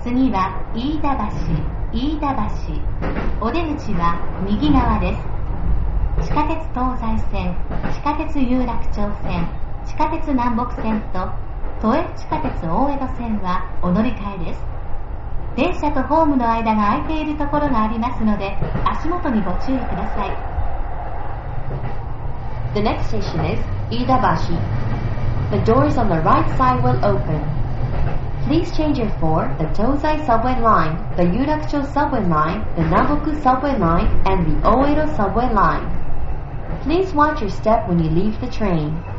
次は飯田橋。お出口は右側です。地下鉄東西線、地下鉄有楽町線、地下鉄南北線と都営地下鉄大江戸線はお乗り換えです。電車とホームの間が空いているところがありますので、足元にご注意ください。 The next station is Iidabashi. The doors on the right side will open. Please change it for the Tozai subway line, the Yurakucho subway line, the Naboku subway line, and the Oedo subway line. Please watch your step when you leave the train.